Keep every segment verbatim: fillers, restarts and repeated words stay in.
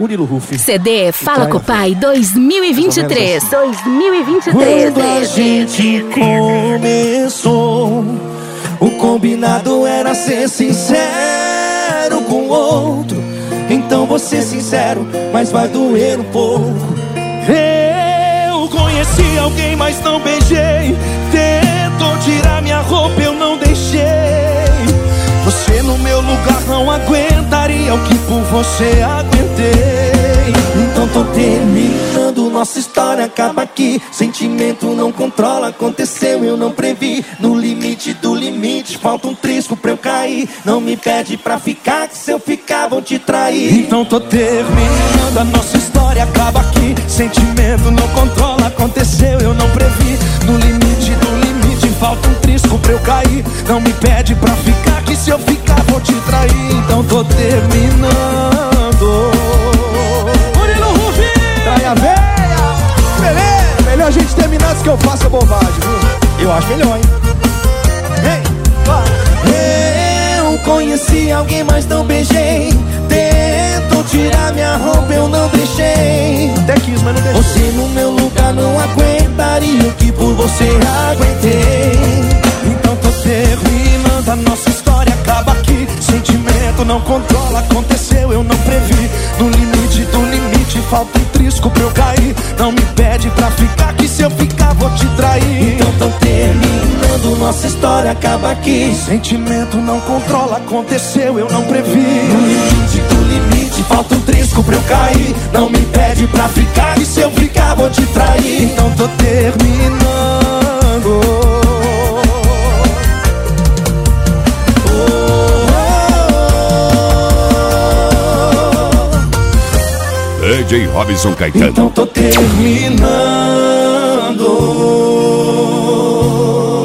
Murilo Huff. C D Fala com o Pai dois mil e vinte e três. dois mil e vinte e três. Quando a gente começou, o combinado era ser sincero com o outro. Então vou ser sincero, mas vai doer um pouco. Eu conheci alguém, mas não beijei. Tentou tirar minha roupa, eu não deixei. Você no meu lugar não aguentaria o que por você aguentei. Então tô terminando, nossa história acaba aqui. Sentimento não controla, aconteceu, eu não previ. No limite do limite, falta um trisco pra eu cair. Não me pede pra ficar, que se eu ficar vou te trair. Então tô terminando, a nossa história acaba aqui. Sentimento não controla, aconteceu, eu não previ. No limite do limite, falta um trisco pra eu cair. Não me pede pra ficar, que se eu ficar vou te trair. Então tô terminando. Murilo Huff! Traia velha! Beleza! Melhor a gente terminar antes que eu faça bobagem, viu? Eu acho melhor, hein? Hey, eu conheci alguém, mas não beijei. Tentou tirar minha roupa, eu não deixei. Até quis, mas não deixei. Você no meu lugar não aguentaria o que por você aguentei. Então tô terminando, a nossa história acaba aqui. Sentimento não controla, aconteceu, eu não previ. No limite do limite, falta um trisco pra eu cair. Não me pede pra ficar, que se eu ficar vou te trair. Então tô terminando, nossa história acaba aqui. Sentimento não controla, aconteceu, eu não previ. No limite do limite, falta um trisco pra eu cair. Não me pede pra ficar, que se eu ficar vou te trair. Então tô terminando. D J Robson Caetano. Então tô terminando.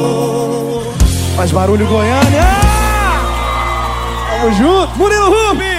Faz barulho, Goiânia! Tamo junto, Murilo Huff!